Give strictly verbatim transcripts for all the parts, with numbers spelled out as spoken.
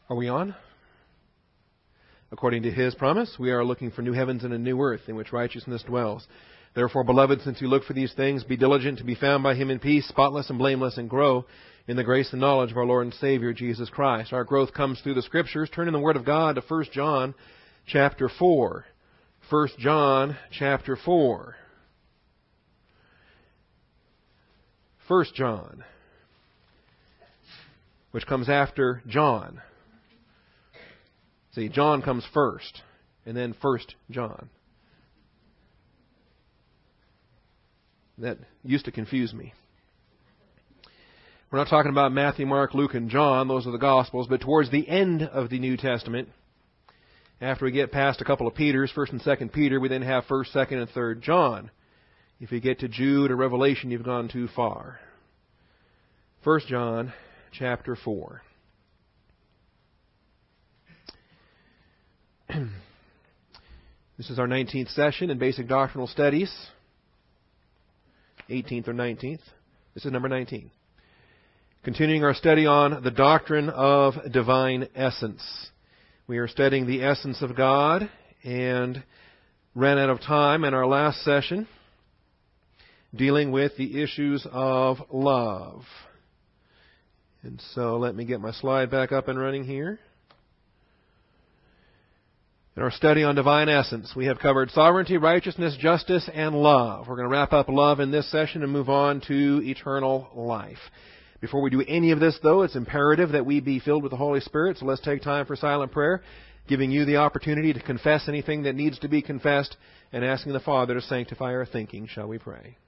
Are we on? According to His promise, we are looking for new heavens and a new earth in which righteousness dwells. Therefore, beloved, since you look for these things, be diligent to be found by Him in peace, spotless and blameless, and grow in the grace and knowledge of our Lord and Savior, Jesus Christ. Our growth comes through the Scriptures. Turn in the Word of God to First John chapter four. First John chapter four. First John, which comes after John. See, John comes first, and then First John. That used to confuse me. We're not talking about Matthew, Mark, Luke, and John. Those are the Gospels. But towards the end of the New Testament, after we get past a couple of Peters, First and Second Peter, we then have First, Second, and Third John. If you get to Jude or Revelation, you've gone too far. First John chapter four. This is our nineteenth session in Basic Doctrinal Studies. eighteenth or nineteenth. This is number nineteen. Continuing our study on the doctrine of divine essence. We are studying the essence of God and ran out of time in our last session dealing with the issues of love. And so let me get my slide back up and running here. In our study on divine essence, we have covered sovereignty, righteousness, justice, and love. We're going to wrap up love in this session and move on to eternal life. Before we do any of this, though, it's imperative that we be filled with the Holy Spirit, so let's take time for silent prayer, giving you the opportunity to confess anything that needs to be confessed and asking the Father to sanctify our thinking. Shall we pray?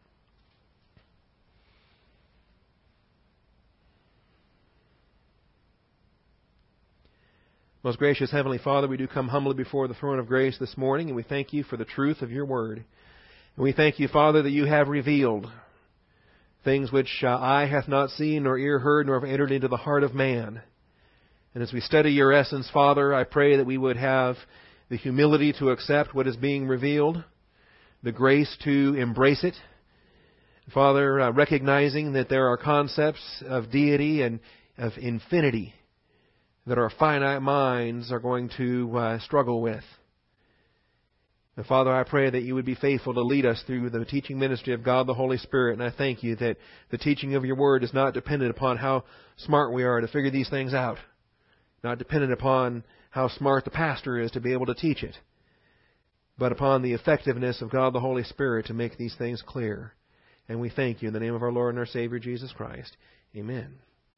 Most gracious Heavenly Father, we do come humbly before the throne of grace this morning, and we thank you for the truth of your word. And we thank you, Father, that you have revealed things which uh, eye hath not seen, nor ear heard, nor have entered into the heart of man. And as we study your essence, Father, I pray that we would have the humility to accept what is being revealed, the grace to embrace it. Father, uh, recognizing that there are concepts of deity and of infinity that our finite minds are going to uh, struggle with. And Father, I pray that you would be faithful to lead us through the teaching ministry of God the Holy Spirit. And I thank you that the teaching of your word is not dependent upon how smart we are to figure these things out. Not dependent upon how smart the pastor is to be able to teach it. But upon the effectiveness of God the Holy Spirit to make these things clear. And we thank you in the name of our Lord and our Savior, Jesus Christ. Amen.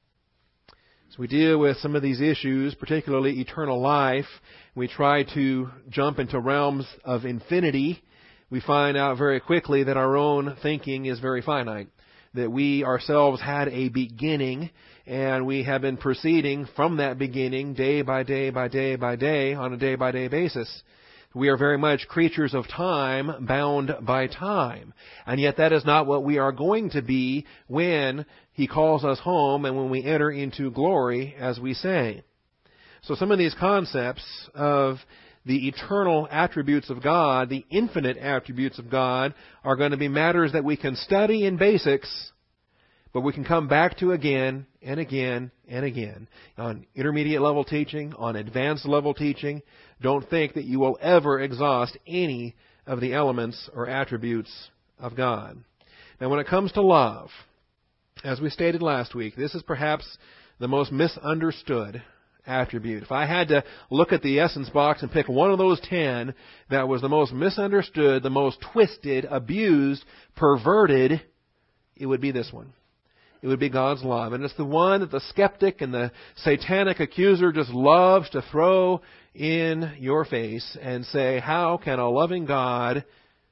As we deal with some of these issues, particularly eternal life, we try to jump into realms of infinity. We find out very quickly that our own thinking is very finite, that we ourselves had a beginning, and we have been proceeding from that beginning day by day by day by day on a day-by-day basis. We are very much creatures of time, bound by time. And yet that is not what we are going to be when He calls us home and when we enter into glory, as we say. So some of these concepts of the eternal attributes of God, the infinite attributes of God, are going to be matters that we can study in basics, but we can come back to again and again and again. On intermediate level teaching, on advanced level teaching, don't think that you will ever exhaust any of the elements or attributes of God. Now, when it comes to love, as we stated last week, this is perhaps the most misunderstood attribute. If I had to look at the essence box and pick one of those ten that was the most misunderstood, the most twisted, abused, perverted, it would be this one. It would be God's love. And it's the one that the skeptic and the satanic accuser just loves to throw in your face and say, how can a loving God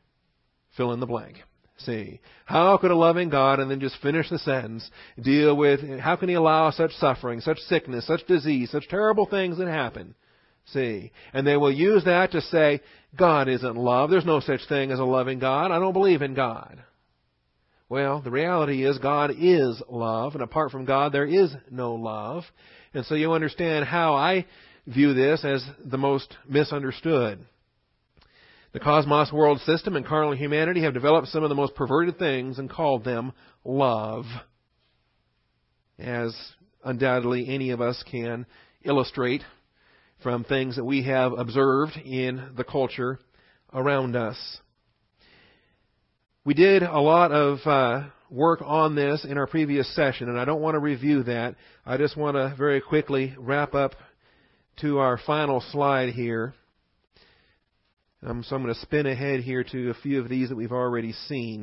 fill in the blank? See, how could a loving God, and then just finish the sentence, deal with, how can He allow such suffering, such sickness, such disease, such terrible things that happen? See, and they will use that to say, God isn't love. There's no such thing as a loving God. I don't believe in God. Well, the reality is God is love, and apart from God, there is no love. And so you understand how I view this as the most misunderstood. The cosmos world system and carnal humanity have developed some of the most perverted things and called them love, as undoubtedly any of us can illustrate from things that we have observed in the culture around us. We did a lot of uh, work on this in our previous session, and I don't want to review that. I just want to very quickly wrap up to our final slide here. Um, so I'm going to spin ahead here to a few of these that we've already seen.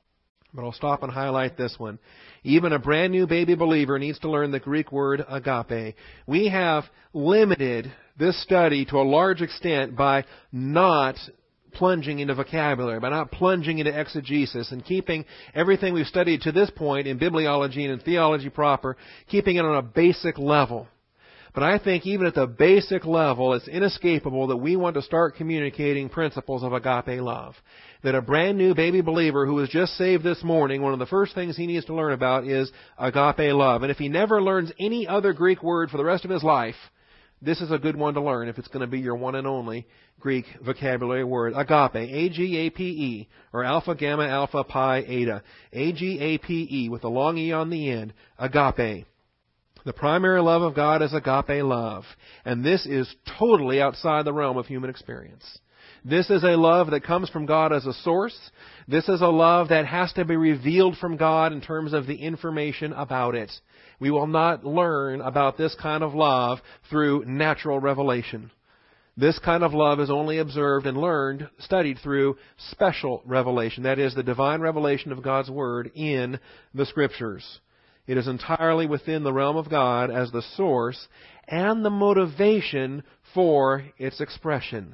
But I'll stop and highlight this one. Even a brand new baby believer needs to learn the Greek word agape. We have limited this study to a large extent by not plunging into vocabulary, by not plunging into exegesis and keeping everything we've studied to this point in bibliology and in theology proper, keeping it on a basic level. But I think even at the basic level, it's inescapable that we want to start communicating principles of agape love. That a brand new baby believer who was just saved this morning, one of the first things he needs to learn about is agape love. And if he never learns any other Greek word for the rest of his life, this is a good one to learn if it's going to be your one and only Greek vocabulary word. Agape, A G A P E, or alpha, gamma, alpha, pi, eta. A G A P E with a long E on the end. Agape. The primary love of God is agape love. And this is totally outside the realm of human experience. This is a love that comes from God as a source. This is a love that has to be revealed from God in terms of the information about it. We will not learn about this kind of love through natural revelation. This kind of love is only observed and learned, studied through special revelation. That is, the divine revelation of God's Word in the Scriptures. It is entirely within the realm of God as the source and the motivation for its expression.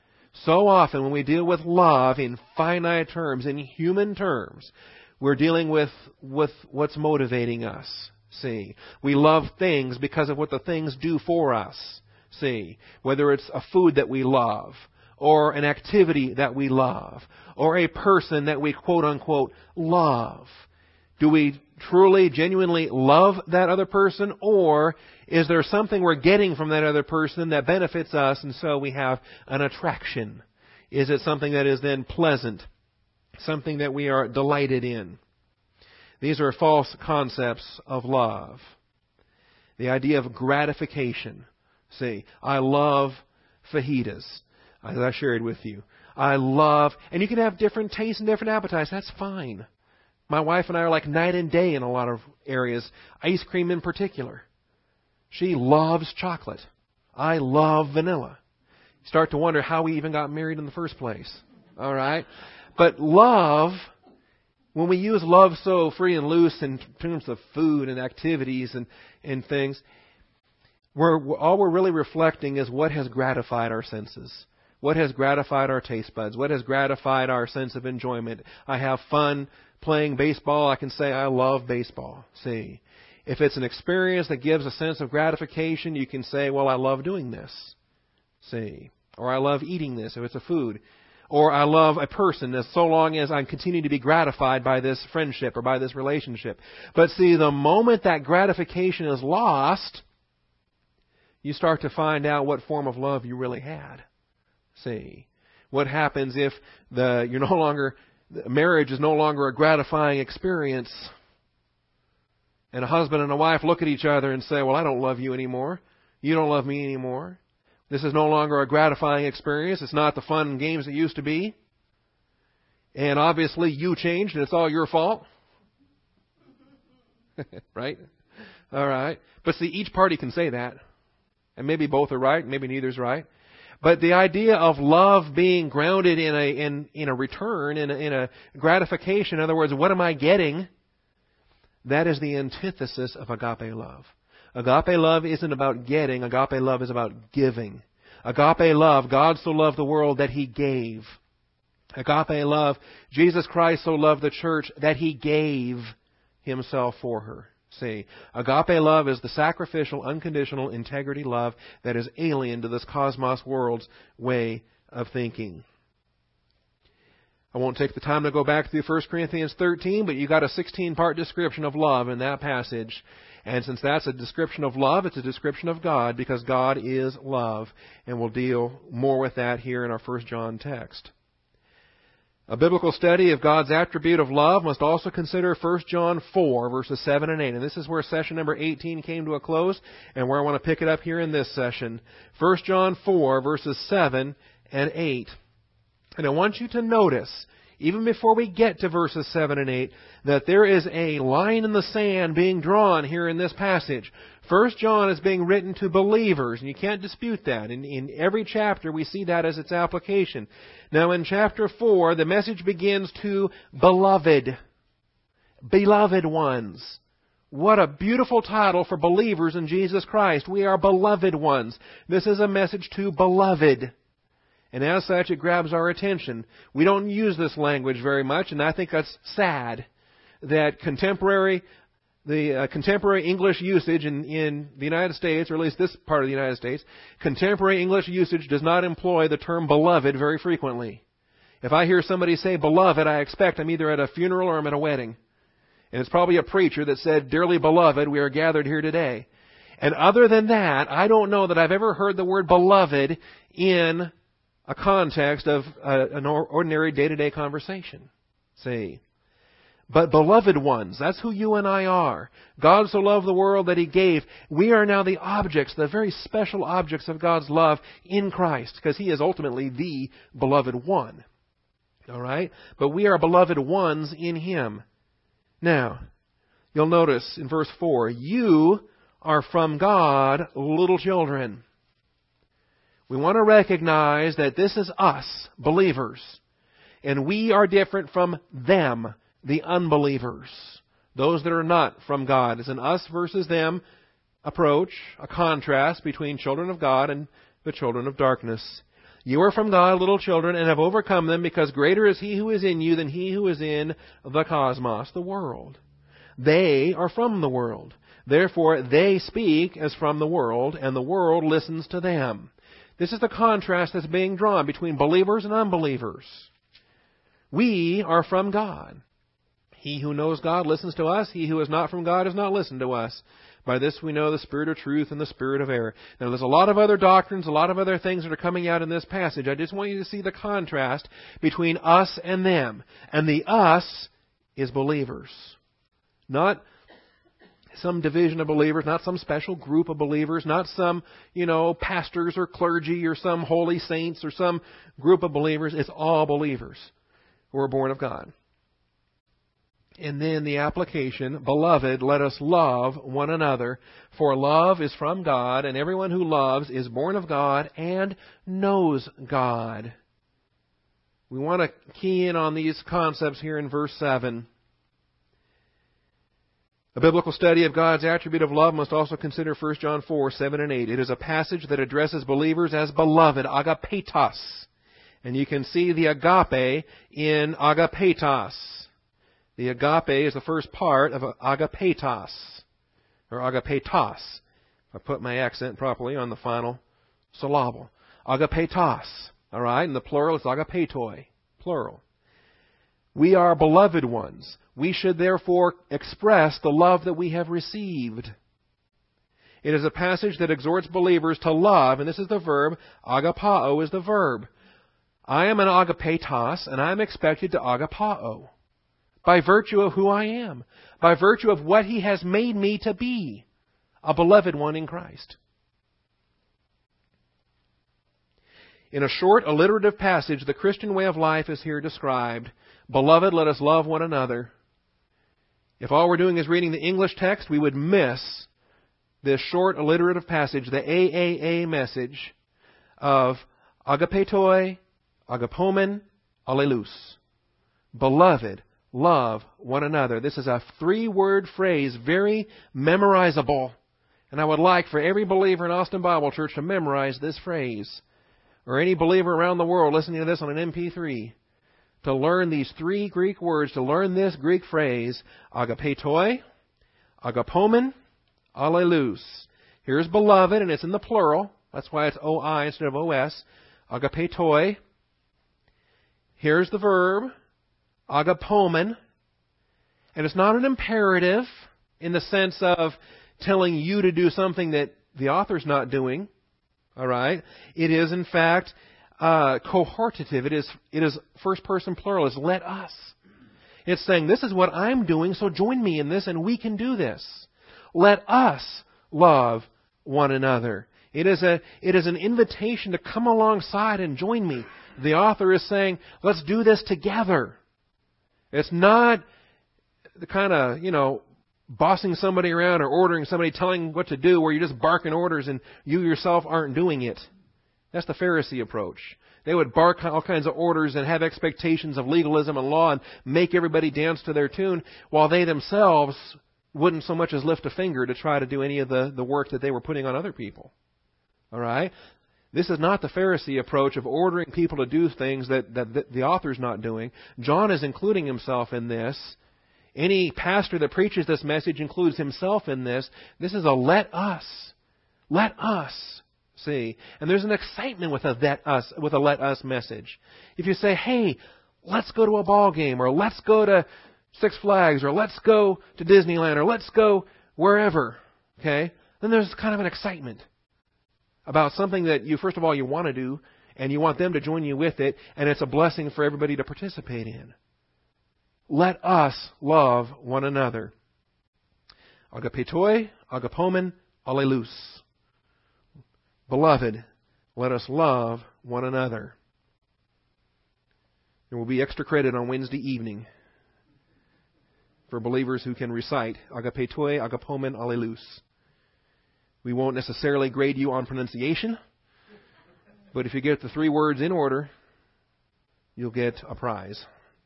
So often when we deal with love in finite terms, in human terms, we're dealing with, with what's motivating us. See, we love things because of what the things do for us. See, whether it's a food that we love, or an activity that we love, or a person that we quote unquote love. Do we truly, genuinely love that other person, or is there something we're getting from that other person that benefits us, and so we have an attraction? Is it something that is then pleasant, something that we are delighted in? These are false concepts of love. The idea of gratification. See, I love fajitas, as I shared with you. I love, and you can have different tastes and different appetites. That's fine. My wife and I are like night and day in a lot of areas. Ice cream in particular. She loves chocolate. I love vanilla. You start to wonder how we even got married in the first place. All right? But love, when we use love so free and loose in terms of food and activities and, and things, we're, all we're really reflecting is what has gratified our senses. What has gratified our taste buds? What has gratified our sense of enjoyment? I have fun playing baseball. I can say I love baseball. See, if it's an experience that gives a sense of gratification, you can say, well, I love doing this. See, or I love eating this if it's a food. Or I love a person as so long as I continue to be gratified by this friendship or by this relationship. But see, the moment that gratification is lost, you start to find out what form of love you really had. See, what happens if the you're no longer marriage is no longer a gratifying experience, and a husband and a wife look at each other and say, "Well, I don't love you anymore. You don't love me anymore. This is no longer a gratifying experience. It's not the fun and games it used to be. And obviously, you changed, and it's all your fault." Right? All right. But see, each party can say that, and maybe both are right, maybe neither's right. But the idea of love being grounded in a in, in a return, in a, in a gratification, in other words, what am I getting? That is the antithesis of agape love. Agape love isn't about getting. Agape love is about giving. Agape love, God so loved the world that He gave. Agape love, Jesus Christ so loved the church that He gave Himself for her. See, agape love is the sacrificial, unconditional integrity love that is alien to this cosmos world's way of thinking. I won't take the time to go back through First Corinthians thirteen, but you got a sixteen-part description of love in that passage. And since that's a description of love, it's a description of God, because God is love. And we'll deal more with that here in our First John text. A biblical study of God's attribute of love must also consider First John four, verses seven and eight. And this is where session number eighteen came to a close, and where I want to pick it up here in this session. First John four, verses seven and eight. And I want you to notice, even before we get to verses seven and eight, that there is a line in the sand being drawn here in this passage. First John is being written to believers, and you can't dispute that. In, in every chapter, we see that as its application. Now, in chapter four, the message begins to beloved. Beloved ones. What a beautiful title for believers in Jesus Christ. We are beloved ones. This is a message to beloved. And as such, it grabs our attention. We don't use this language very much, and I think that's sad that contemporary, the uh, contemporary English usage in, in the United States, or at least this part of the United States, contemporary English usage does not employ the term beloved very frequently. If I hear somebody say beloved, I expect I'm either at a funeral or I'm at a wedding. And it's probably a preacher that said, "Dearly beloved, we are gathered here today." And other than that, I don't know that I've ever heard the word beloved in a context of uh, an ordinary day-to-day conversation. See? But beloved ones, that's who you and I are. God so loved the world that He gave. We are now the objects, the very special objects of God's love in Christ, because He is ultimately the beloved one. All right? But we are beloved ones in Him. Now, you'll notice in verse four, you are from God, little children. We want to recognize that this is us, believers, and we are different from them, the unbelievers, those that are not from God. It's an us versus them approach, a contrast between children of God and the children of darkness. You are from God, little children, and have overcome them, because greater is He who is in you than he who is in the cosmos, the world. They are from the world. Therefore, they speak as from the world, and the world listens to them. This is the contrast that's being drawn between believers and unbelievers. We are from God. He who knows God listens to us. He who is not from God does not listen to us. By this we know the spirit of truth and the spirit of error. Now, there's a lot of other doctrines, a lot of other things that are coming out in this passage. I just want you to see the contrast between us and them. And the us is believers. Not some division of believers, not some special group of believers, not some, you know, pastors or clergy or some holy saints or some group of believers. It's all believers who are born of God. And then the application, beloved, let us love one another, for love is from God, and everyone who loves is born of God and knows God. We want to key in on these concepts here in verse seven. A biblical study of God's attribute of love must also consider First John four, seven and eight. It is a passage that addresses believers as beloved, agapetos. And you can see the agape in agapetos. The agape is the first part of agapetos, or agapetos. If I put my accent properly on the final syllable. Agapetos. All right? And the plural is agapetoi. Plural. We are beloved ones. We should therefore express the love that we have received. It is a passage that exhorts believers to love, and this is the verb. Agapao is the verb. I am an agapetos, and I am expected to agapao. By virtue of who I am. By virtue of what He has made me to be. A beloved one in Christ. In a short alliterative passage, the Christian way of life is here described. Beloved, let us love one another. If all we're doing is reading the English text, we would miss this short alliterative passage, the A A A message of agapetoi, agapomen, allelus. Beloved, love one another. This is a three-word phrase, very memorizable. And I would like for every believer in Austin Bible Church to memorize this phrase. Or any believer around the world listening to this on an M P three. To learn these three Greek words, to learn this Greek phrase, agapetoi, agapomen, allelus. Here's beloved, and it's in the plural. That's why it's O I instead of O S. Agapetoi. Here's the verb, agapomen. And it's not an imperative in the sense of telling you to do something that the author's not doing. All right? It is, in fact, uh, cohortative. It is, it is first person plural. It's let us. It's saying, this is what I'm doing, so join me in this and we can do this. Let us love one another. It is a, it is an invitation to come alongside and join me. The author is saying, let's do this together. It's not the kind of, you know, bossing somebody around or ordering somebody, telling what to do, where you're just barking orders and you yourself aren't doing it. That's the Pharisee approach. They would bark all kinds of orders and have expectations of legalism and law and make everybody dance to their tune, while they themselves wouldn't so much as lift a finger to try to do any of the, the work that they were putting on other people. All right? This is not the Pharisee approach of ordering people to do things that, that, that the author's not doing. John is including himself in this. Any pastor that preaches this message includes himself in this. This is a let us. Let us. See? And there's an excitement with a let us, with a let us message. If you say, hey, let's go to a ball game, or let's go to Six Flags, or let's go to Disneyland, or let's go wherever, okay? Then there's kind of an excitement about something that you, first of all, you want to do, and you want them to join you with it, and it's a blessing for everybody to participate in. Let us love one another. Agapetoi, agapomen, allelus. Beloved, let us love one another. There will be extra credit on Wednesday evening for believers who can recite agapetoi, agapomen, allelus. We won't necessarily grade you on pronunciation, but if you get the three words in order, you'll get a prize.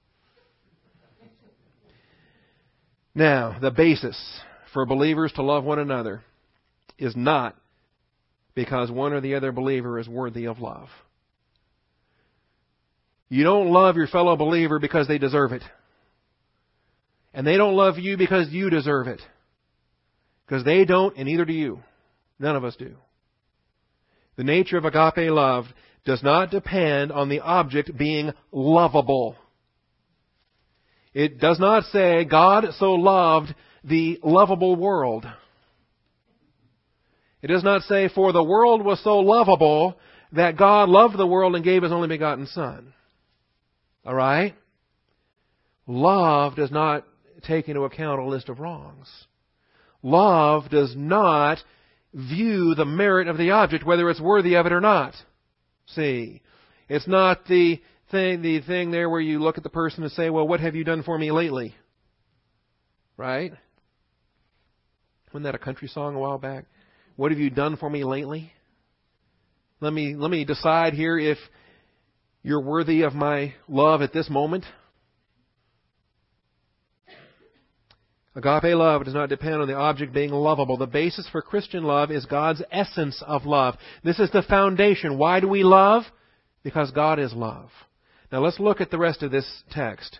Now, the basis for believers to love one another is not because one or the other believer is worthy of love. You don't love your fellow believer because they deserve it. And they don't love you because you deserve it. Because they don't, and neither do you. None of us do. The nature of agape love does not depend on the object being lovable. It does not say, God so loved the lovable world. It does not say, for the world was so lovable that God loved the world and gave His only begotten Son. All right? Love does not take into account a list of wrongs. Love does not view the merit of the object, whether it's worthy of it or not. See? It's not the thing, the thing there where you look at the person and say, well, what have you done for me lately? Right? Wasn't that a country song a while back? What have you done for me lately? Let me, let me decide here if you're worthy of my love at this moment. Agape love does not depend on the object being lovable. The basis for Christian love is God's essence of love. This is the foundation. Why do we love? Because God is love. Now let's look at the rest of this text.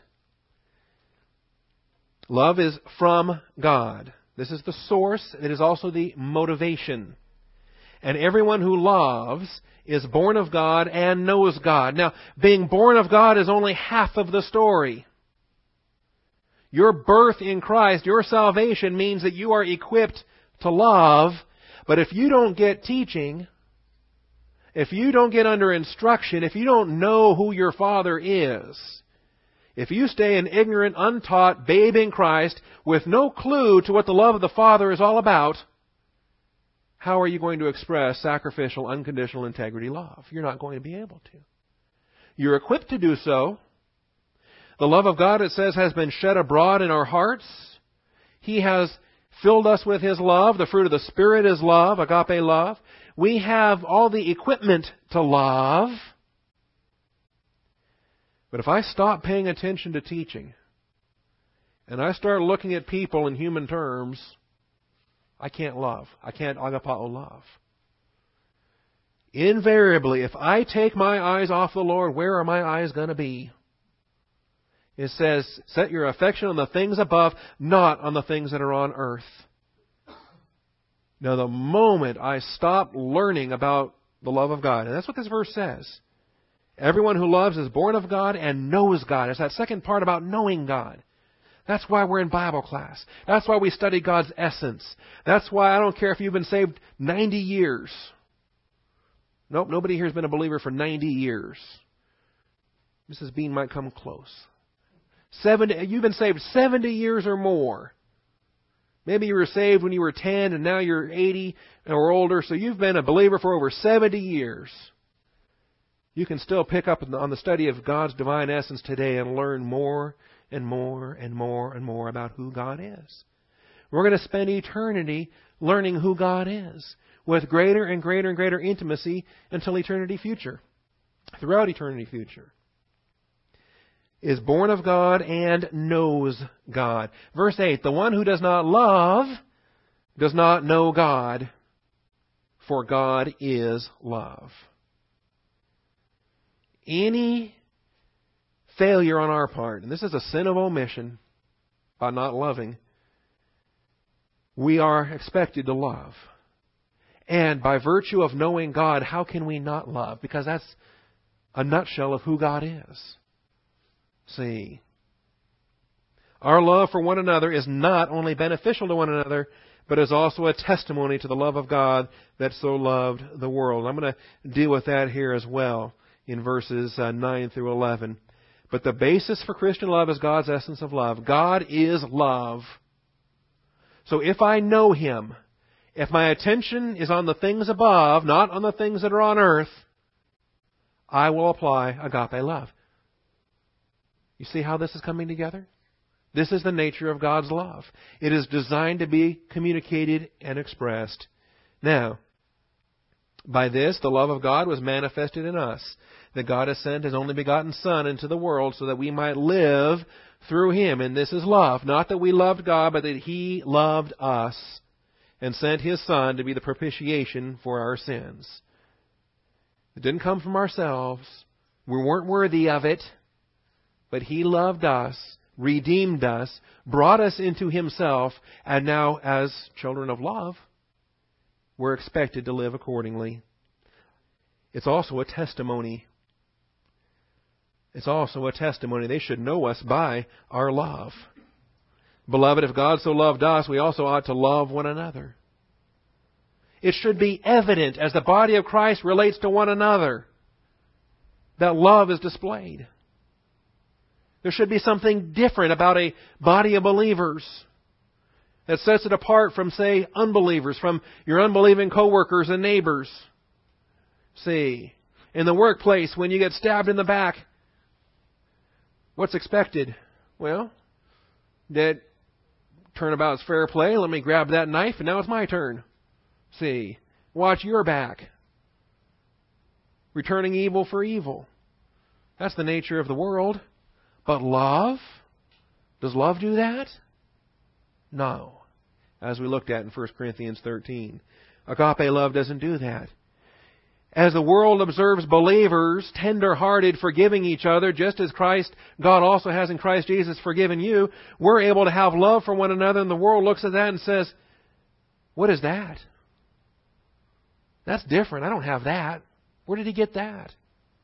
Love is from God. This is the source. It is also the motivation. And everyone who loves is born of God and knows God. Now, being born of God is only half of the story. Your birth in Christ, your salvation, means that you are equipped to love. But if you don't get teaching, if you don't get under instruction, if you don't know who your Father is, if you stay an ignorant, untaught babe in Christ with no clue to what the love of the Father is all about, how are you going to express sacrificial, unconditional integrity love? You're not going to be able to. You're equipped to do so. The love of God, it says, has been shed abroad in our hearts. He has filled us with His love. The fruit of the Spirit is love, agape love. We have all the equipment to love. But if I stop paying attention to teaching, and I start looking at people in human terms, I can't love. I can't agapao love. Invariably, if I take my eyes off the Lord, where are my eyes going to be? It says, set your affection on the things above, not on the things that are on earth. Now, the moment I stop learning about the love of God, and that's what this verse says. Everyone who loves is born of God and knows God. It's that second part about knowing God. That's why we're in Bible class. That's why we study God's essence. That's why I don't care if you've been saved ninety years. Nope, nobody here has been a believer for ninety years. Missus Bean might come close. seventy, you've been saved seventy years or more. Maybe you were saved when you were ten and now you're eighty or older, so you've been a believer for over seventy years. You can still pick up on the study of God's divine essence today and learn more and more and more and more about who God is. We're going to spend eternity learning who God is with greater and greater and greater intimacy until eternity future, throughout eternity future. Is born of God and knows God. Verse eight, the one who does not love does not know God, for God is love. Any failure on our part, and this is a sin of omission by not loving, we are expected to love. And by virtue of knowing God, how can we not love? Because that's a nutshell of who God is. See, our love for one another is not only beneficial to one another, but is also a testimony to the love of God that so loved the world. I'm going to deal with that here as well in verses uh, nine through eleven. But the basis for Christian love is God's essence of love. God is love. So if I know Him, if my attention is on the things above, not on the things that are on earth, I will apply agape love. You see how this is coming together? This is the nature of God's love. It is designed to be communicated and expressed. Now, by this, the love of God was manifested in us, that God has sent His only begotten Son into the world so that we might live through Him. And this is love. Not that we loved God, but that He loved us and sent His Son to be the propitiation for our sins. It didn't come from ourselves. We weren't worthy of it. But He loved us, redeemed us, brought us into Himself, and now as children of love, we're expected to live accordingly. It's also a testimony. It's also a testimony. They should know us by our love. Beloved, if God so loved us, we also ought to love one another. It should be evident as the body of Christ relates to one another that love is displayed. There should be something different about a body of believers that sets it apart from, say, unbelievers, from your unbelieving coworkers and neighbors. See, in the workplace, when you get stabbed in the back, what's expected? Well, that turnabout's fair play. Let me grab that knife, and now it's my turn. See, watch your back. Returning evil for evil. That's the nature of the world. But love? Does love do that? No. As we looked at in First Corinthians thirteen. Agape love doesn't do that. As the world observes believers tender-hearted, forgiving each other, just as Christ, God also has in Christ Jesus forgiven you, we're able to have love for one another, and the world looks at that and says, what is that? That's different. I don't have that. Where did he get that?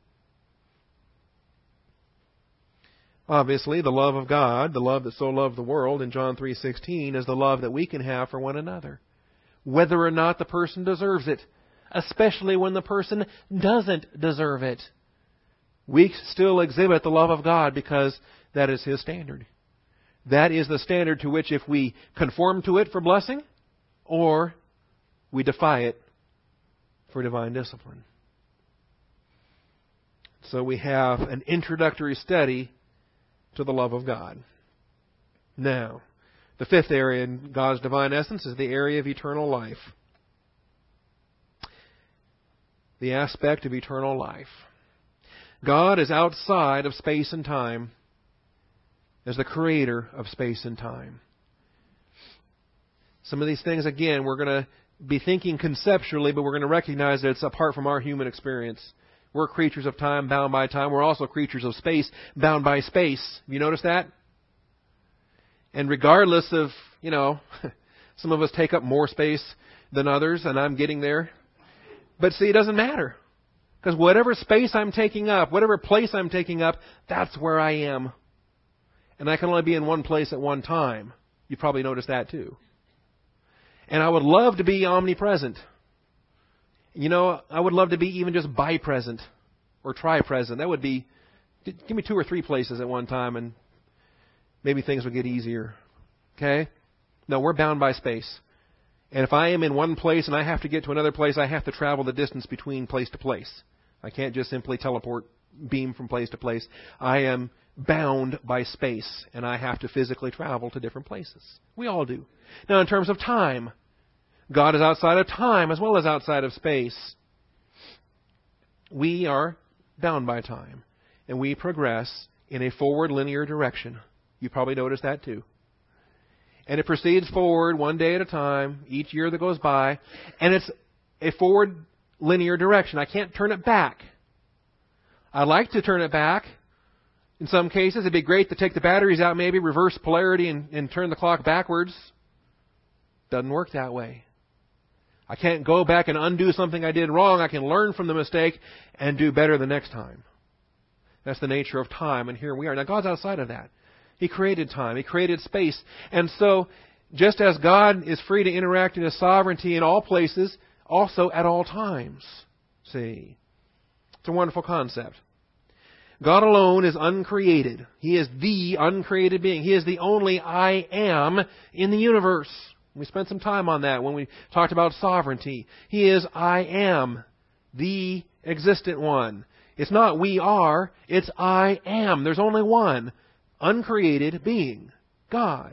Obviously, the love of God, the love that so loved the world in John three sixteen, is the love that we can have for one another, whether or not the person deserves it, especially when the person doesn't deserve it. We still exhibit the love of God because that is His standard. That is the standard to which, if we conform to it for blessing, or we defy it for divine discipline. So we have an introductory study to the love of God. Now, the fifth area in God's divine essence is the area of eternal life. The aspect of eternal life. God is outside of space and time as the creator of space and time. Some of these things, again, we're going to be thinking conceptually, but we're going to recognize that it's apart from our human experience. We're creatures of time, bound by time. We're also creatures of space, bound by space. Have you noticed that? And regardless of, you know, some of us take up more space than others, and I'm getting there. But see, it doesn't matter. Because whatever space I'm taking up, whatever place I'm taking up, that's where I am. And I can only be in one place at one time. You probably noticed that too. And I would love to be omnipresent. You know, I would love to be even just bi-present or tri-present. That would be, give me two or three places at one time and maybe things would get easier. Okay? No, we're bound by space. And if I am in one place and I have to get to another place, I have to travel the distance between place to place. I can't just simply teleport, beam from place to place. I am bound by space, and I have to physically travel to different places. We all do. Now, in terms of time, God is outside of time as well as outside of space. We are bound by time, and we progress in a forward linear direction. You probably noticed that too. And it proceeds forward one day at a time, each year that goes by, and it's a forward linear direction. I can't turn it back. I'd like to turn it back. In some cases, it'd be great to take the batteries out, maybe reverse polarity and, and turn the clock backwards. Doesn't work that way. I can't go back and undo something I did wrong. I can learn from the mistake and do better the next time. That's the nature of time, and here we are. Now, God's outside of that. He created time. He created space. And so, just as God is free to interact in His sovereignty in all places, also at all times. See? It's a wonderful concept. God alone is uncreated. He is the uncreated being. He is the only I am in the universe. We spent some time on that when we talked about sovereignty. He is I am, the existent one. It's not we are, it's I am. There's only one uncreated being, God.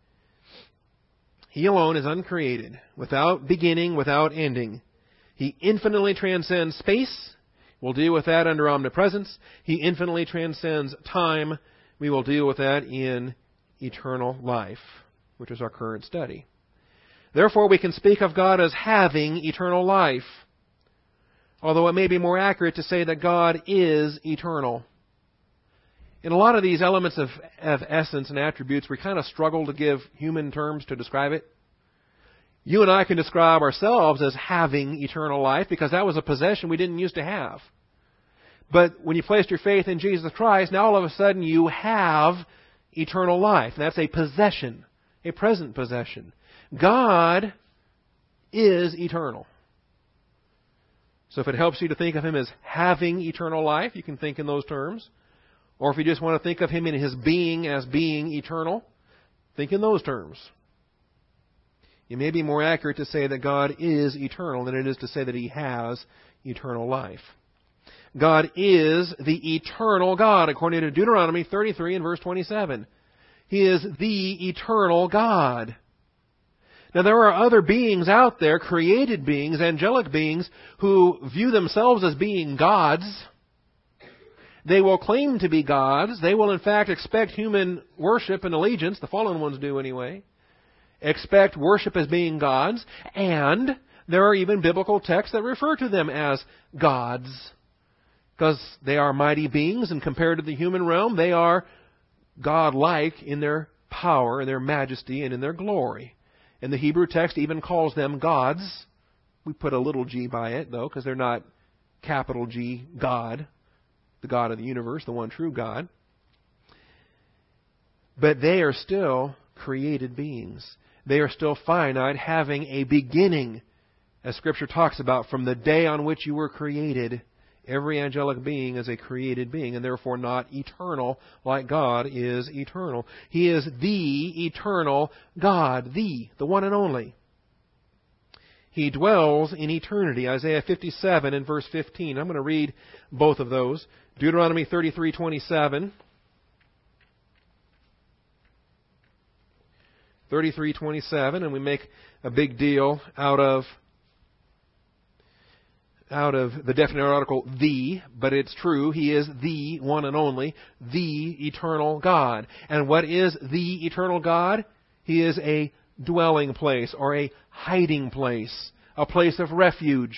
He alone is uncreated, without beginning, without ending. He infinitely transcends space. We'll deal with that under omnipresence. He infinitely transcends time. We will deal with that in eternal life, which is our current study. Therefore, we can speak of God as having eternal life, although it may be more accurate to say that God is eternal. In a lot of these elements of, of essence and attributes, we kind of struggle to give human terms to describe it. You and I can describe ourselves as having eternal life because that was a possession we didn't used to have. But when you placed your faith in Jesus Christ, now all of a sudden you have eternal life. That's a possession, a present possession. God is eternal. So if it helps you to think of Him as having eternal life, you can think in those terms. Or if you just want to think of Him in His being as being eternal, think in those terms. It may be more accurate to say that God is eternal than it is to say that He has eternal life. God is the eternal God, according to Deuteronomy thirty-three and verse twenty-seven. He is the eternal God. Now, there are other beings out there, created beings, angelic beings, who view themselves as being gods. They will claim to be gods. They will, in fact, expect human worship and allegiance. The fallen ones do anyway. Expect worship as being gods. And there are even biblical texts that refer to them as gods. Because they are mighty beings, and compared to the human realm, they are God-like in their power, in their majesty, and in their glory. And the Hebrew text even calls them gods. We put a little g by it, though, because they're not capital G, God, the God of the universe, the one true God. But they are still created beings. They are still finite, having a beginning, as Scripture talks about, from the day on which you were created. Every angelic being is a created being, and therefore not eternal like God is eternal. He is the eternal God, the, the one and only. He dwells in eternity. Isaiah fifty-seven and verse fifteen. I'm going to read both of those. Deuteronomy thirty-three twenty-seven. thirty-three twenty-seven, and we make a big deal out of out of the definite article, the, but it's true. He is the one and only, the eternal God. And what is the eternal God? He is a dwelling place or a hiding place, a place of refuge.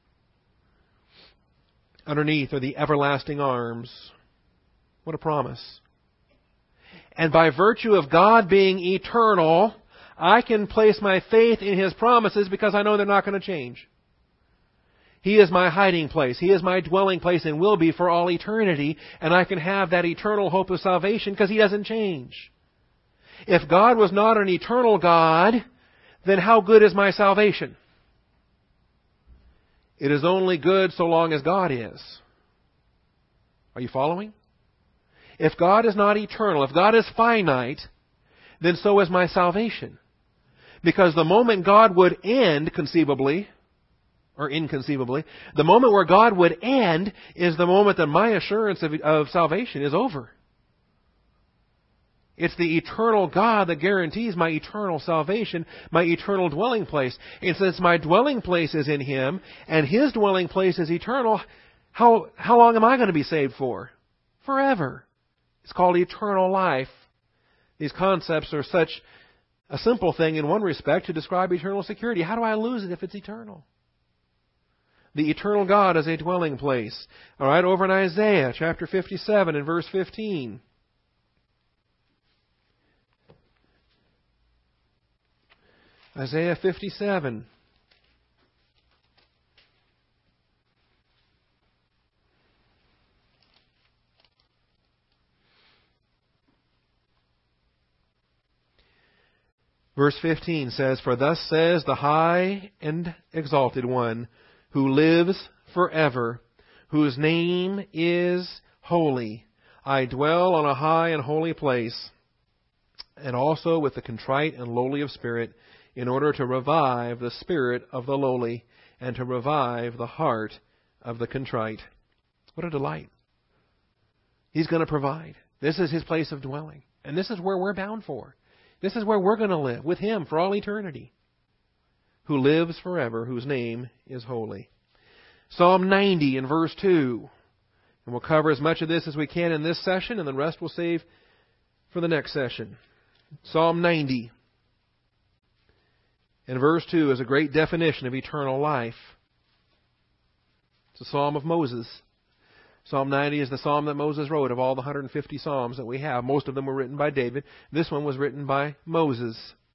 Underneath are the everlasting arms. What a promise. And by virtue of God being eternal, I can place my faith in His promises because I know they're not going to change. He is my hiding place. He is my dwelling place and will be for all eternity. And I can have that eternal hope of salvation because He doesn't change. If God was not an eternal God, then how good is my salvation? It is only good so long as God is. Are you following? If God is not eternal, if God is finite, then so is my salvation. Because the moment God would end, conceivably, or inconceivably, the moment where God would end is the moment that my assurance of, of salvation is over. It's the eternal God that guarantees my eternal salvation, my eternal dwelling place. And since my dwelling place is in Him, and His dwelling place is eternal, how, how long am I going to be saved for? Forever. It's called eternal life. These concepts are such a simple thing in one respect to describe eternal security. How do I lose it if it's eternal? The eternal God is a dwelling place. All right, over in Isaiah chapter fifty-seven and verse fifteen. Isaiah fifty-seven. Verse fifteen says, "For thus says the high and exalted one, who lives forever, whose name is holy. I dwell on a high and holy place, and also with the contrite and lowly of spirit, in order to revive the spirit of the lowly, and to revive the heart of the contrite." What a delight. He's going to provide. This is His place of dwelling. And this is where we're bound for. This is where we're going to live, with Him for all eternity. Who lives forever, whose name is holy. Psalm ninety in verse two. And we'll cover as much of this as we can in this session, and the rest we'll save for the next session. Psalm ninety. And verse two is a great definition of eternal life. It's a psalm of Moses. Psalm ninety is the psalm that Moses wrote of all the one hundred fifty psalms that we have. Most of them were written by David. This one was written by Moses.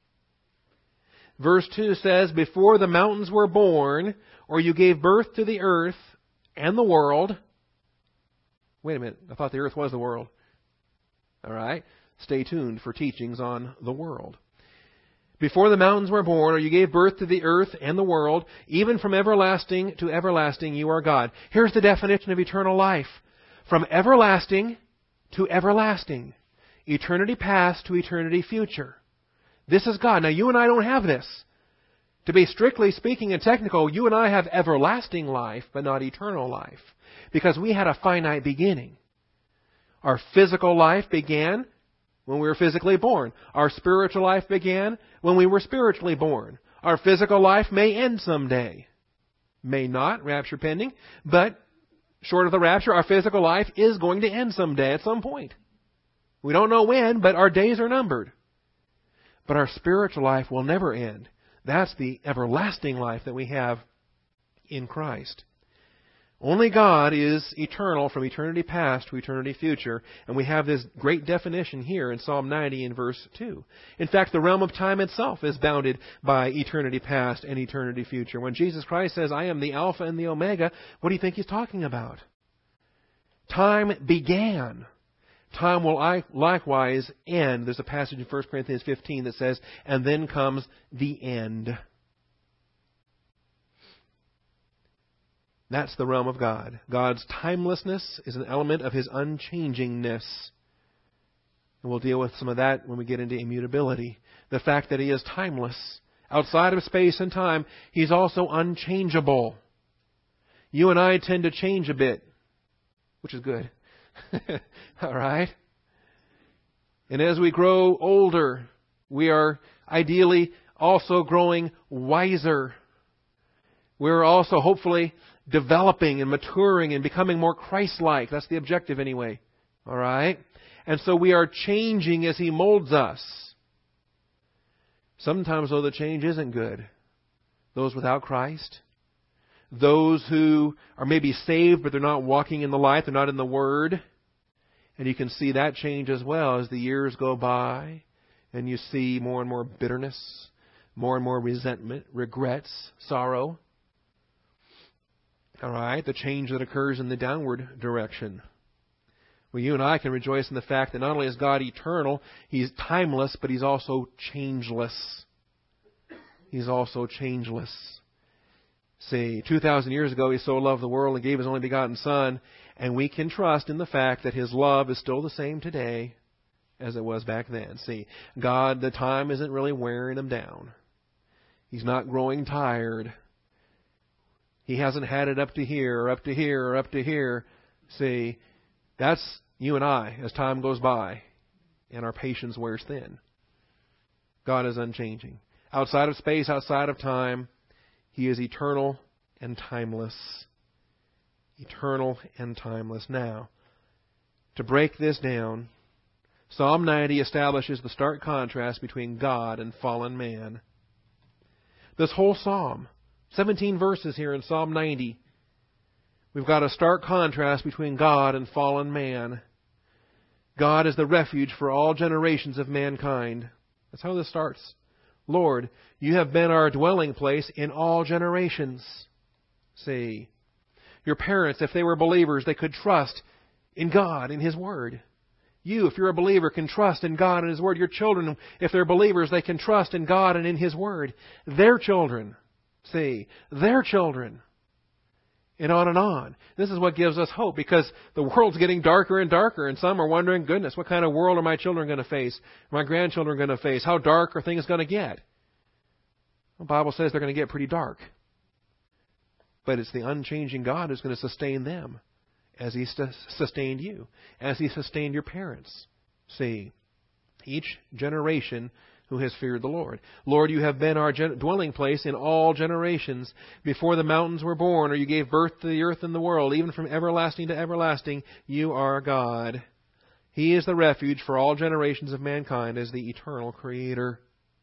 Verse two says, "Before the mountains were born, or you gave birth to the earth and the world." Wait a minute. I thought the earth was the world. All right. Stay tuned for teachings on the world. "Before the mountains were born, or you gave birth to the earth and the world, even from everlasting to everlasting you are God." Here's the definition of eternal life. From everlasting to everlasting. Eternity past to eternity future. This is God. Now, you and I don't have this. To be strictly speaking and technical, you and I have everlasting life, but not eternal life. Because we had a finite beginning. Our physical life began when we were physically born. Our spiritual life began when we were spiritually born. Our physical life may end someday. May not, rapture pending. But short of the rapture, our physical life is going to end someday at some point. We don't know when, but our days are numbered. But our spiritual life will never end. That's the everlasting life that we have in Christ. Only God is eternal from eternity past to eternity future. And we have this great definition here in Psalm ninety in verse two. In fact, the realm of time itself is bounded by eternity past and eternity future. When Jesus Christ says, "I am the Alpha and the Omega," what do you think He's talking about? Time began. Time will likewise end. There's a passage in First Corinthians fifteen that says, "And then comes the end." That's the realm of God. God's timelessness is an element of His unchangingness. And we'll deal with some of that when we get into immutability. The fact that He is timeless. Outside of space and time, He's also unchangeable. You and I tend to change a bit, which is good. All right? And as we grow older, we are ideally also growing wiser. We're also hopefully developing and maturing and becoming more Christ-like. That's the objective anyway. All right? And so we are changing as He molds us. Sometimes, though, the change isn't good. Those without Christ, those who are maybe saved, but they're not walking in the light, they're not in the Word. And you can see that change as well as the years go by, and you see more and more bitterness, more and more resentment, regrets, sorrow. All right, the change that occurs in the downward direction. Well, you and I can rejoice in the fact that not only is God eternal, He's timeless, but He's also changeless. He's also changeless. See, two thousand years ago, He so loved the world and gave His only begotten Son, and we can trust in the fact that His love is still the same today as it was back then. See, God, the time isn't really wearing Him down. He's not growing tired. He hasn't had it up to here, or up to here, or up to here. See, that's you and I as time goes by and our patience wears thin. God is unchanging. Outside of space, outside of time, He is eternal and timeless. Eternal and timeless. Now, to break this down, Psalm ninety establishes the stark contrast between God and fallen man. This whole psalm, seventeen verses here in Psalm ninety, we've got a stark contrast between God and fallen man. God is the refuge for all generations of mankind. That's how this starts. Lord, You have been our dwelling place in all generations. See, your parents, if they were believers, they could trust in God, in His Word. You, if you're a believer, can trust in God and His Word. Your children, if they're believers, they can trust in God and in His Word. Their children, see, their children. And on and on. This is what gives us hope, because the world's getting darker and darker, and some are wondering, goodness, what kind of world are my children going to face? Are my grandchildren going to face? How dark are things going to get? The Bible says they're going to get pretty dark. But it's the unchanging God who's going to sustain them, as He sustained you, as He sustained your parents. See, each generation who has feared the Lord. Lord, You have been our gen- dwelling place in all generations. Before the mountains were born, or You gave birth to the earth and the world, even from everlasting to everlasting, You are God. He is the refuge for all generations of mankind as the eternal Creator.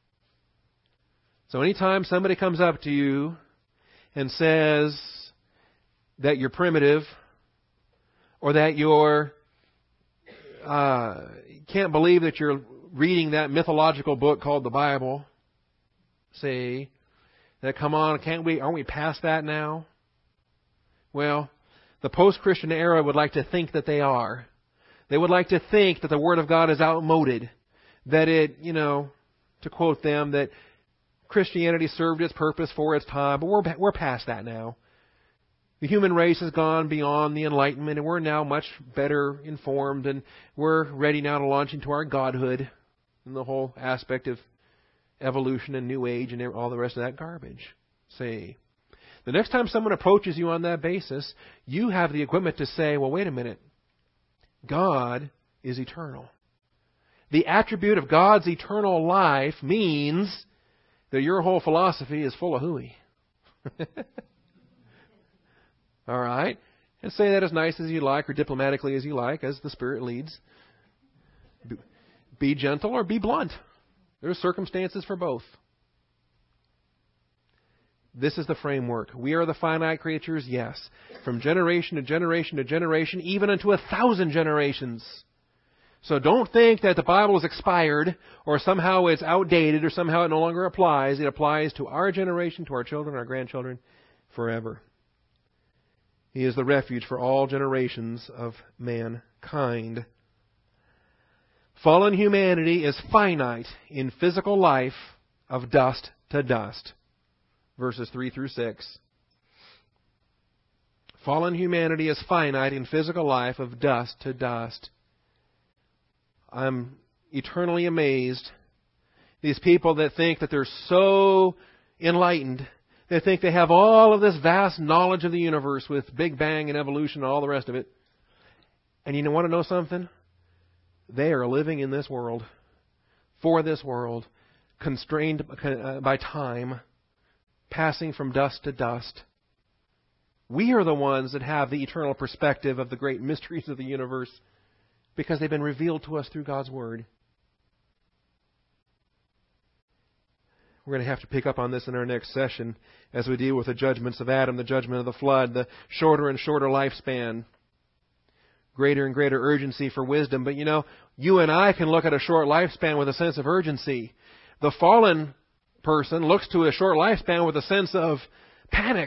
So anytime somebody comes up to you and says that you're primitive, or that you're uh, can't believe that you're reading that mythological book called the Bible, see, that come on, can't we? Aren't we past that now? Well, the post-Christian era would like to think that they are. They would like to think that the Word of God is outmoded, that it, you know, to quote them, that Christianity served its purpose for its time, but we're we're past that now. The human race has gone beyond the Enlightenment, and we're now much better informed, and we're ready now to launch into our godhood and the whole aspect of evolution and New Age and all the rest of that garbage. See, the next time someone approaches you on that basis, you have the equipment to say, well, wait a minute. God is eternal. The attribute of God's eternal life means that your whole philosophy is full of hooey. All right? And say that as nice as you like or diplomatically as you like, as the Spirit leads. Be gentle or be blunt. There are circumstances for both. This is the framework. We are the finite creatures, yes. From generation to generation to generation, even unto a thousand generations. So don't think that the Bible is expired, or somehow it's outdated, or somehow it no longer applies. It applies to our generation, to our children, our grandchildren, forever. He is the refuge for all generations of mankind. Fallen humanity is finite in physical life of dust to dust. Verses three through six. Fallen humanity is finite in physical life of dust to dust. I'm eternally amazed. These people that think that they're so enlightened, they think they have all of this vast knowledge of the universe with Big Bang and evolution and all the rest of it. And you want to know something? They are living in this world, for this world, constrained by time, passing from dust to dust. We are the ones that have the eternal perspective of the great mysteries of the universe, because they've been revealed to us through God's Word. We're going to have to pick up on this in our next session as we deal with the judgments of Adam, the judgment of the flood, the shorter and shorter lifespan, greater and greater urgency for wisdom. But you know, you and I can look at a short lifespan with a sense of urgency. The fallen person looks to a short lifespan with a sense of panic.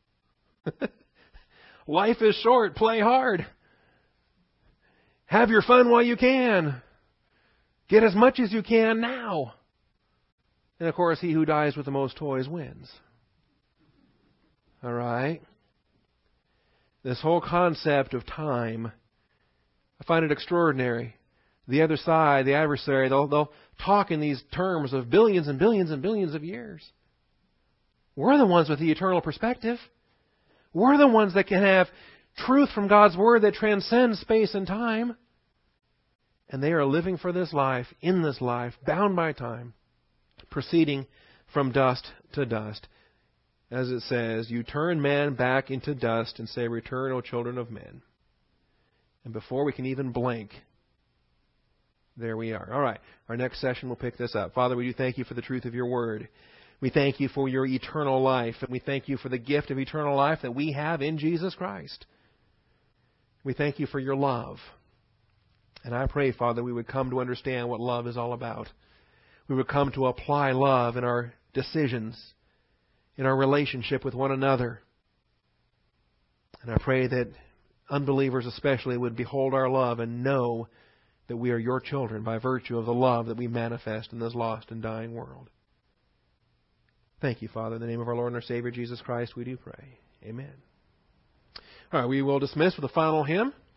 Life is short. Play hard. Have your fun while you can. Get as much as you can now. And of course, he who dies with the most toys wins. All right? This whole concept of time, I find it extraordinary. The other side, the adversary, they'll, they'll talk in these terms of billions and billions and billions of years. We're the ones with the eternal perspective. We're the ones that can have truth from God's Word that transcends space and time. And they are living for this life, in this life, bound by time, proceeding from dust to dust. As it says, you turn man back into dust and say, return, O children of men. And before we can even blink, there we are. All right, our next session will pick this up. Father, we do thank you for the truth of your Word. We thank you for your eternal life, and we thank you for the gift of eternal life that we have in Jesus Christ. We thank you for your love. And I pray, Father, we would come to understand what love is all about. We would come to apply love in our decisions, in our relationship with one another. And I pray that unbelievers especially would behold our love and know that we are your children by virtue of the love that we manifest in this lost and dying world. Thank you, Father. In the name of our Lord and our Savior, Jesus Christ, we do pray. Amen. All right, we will dismiss with a final hymn.